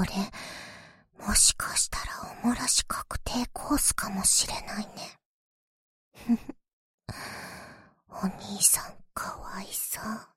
これ、もしかしたらおもらし確定コースかもしれないね。お兄さんかわいそう。